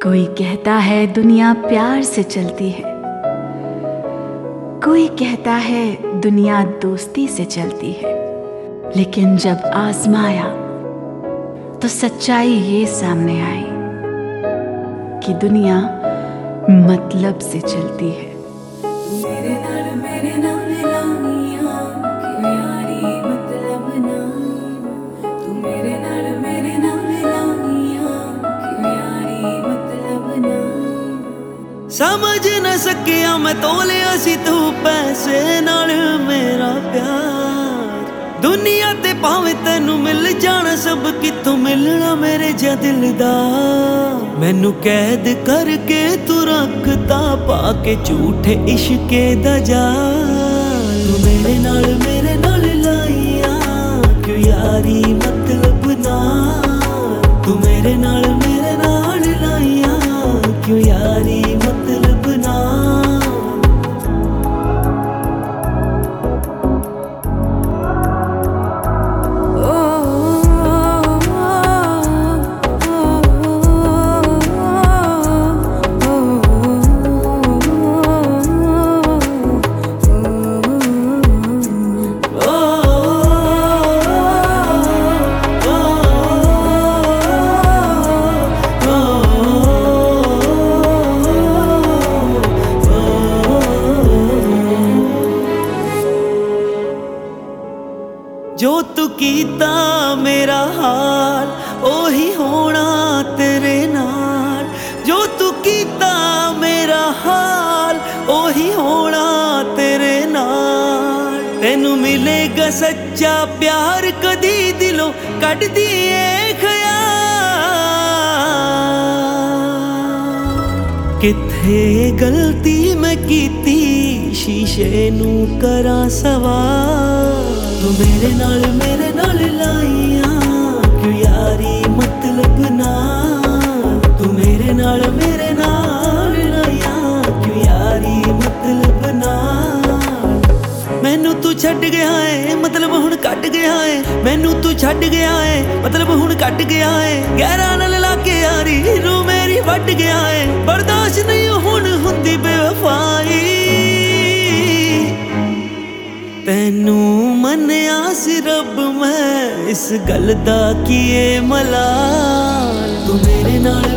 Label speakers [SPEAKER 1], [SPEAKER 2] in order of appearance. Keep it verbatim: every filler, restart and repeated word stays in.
[SPEAKER 1] कोई कहता है दुनिया प्यार से चलती है, कोई कहता है दुनिया दोस्ती से चलती है, लेकिन जब आजमाया तो सच्चाई ये सामने आई कि दुनिया मतलब से चलती है।
[SPEAKER 2] मेरे नाल मेरे नाल लानिया कि यारी मतलब ना, तू मेरे नाल मेरे नाल लानिया कि यारी मतलब ना।
[SPEAKER 3] समझ न सकिया मैं तोलिया सी तू पैसे नाल मेरा प्यार। दुनिया ते भावें तैनू मिल जाना सब कितों मिलना मेरे जा दिलदार। मैनू कैद करके तू रखता पाके झूठे इश्के दा जाल। तू मेरे नाल मेरे नाल लाइया क्यों यारी मतलब ना, तू मेरे नाल मेरे नाल लाइया क्यों यारी मतलब ना। जो तू कीता मेरा हाल ओही होना तेरे नाल। जो तू कीता मेरा हाल ओही होना तेरे नाल। तेनू मिलेगा सच्चा प्यार कदी दिलों कट दिए ख्याल। किथे गलती मैं कीती शीशे नू करा सवाल। तू मेरे नाल मेरे नाल लाइया क्यों यारी मतलब ना, तू मेरे नाल मेरे नाल लाइया क्यों यारी मतलब ना। मैनू तू छड्ड गया है मतलब हुण कट गया है, मैनू तू छड्ड गया है मतलब हुण कट गया है। गहरा नाल लाके यारी रू मेरी वट गया है, बर्दाश्त नहीं हुण हुंदी बेवफाई। तैनू मन्निया सी रब मैं इस गल दा कीए मलाल। तू मेरे नाल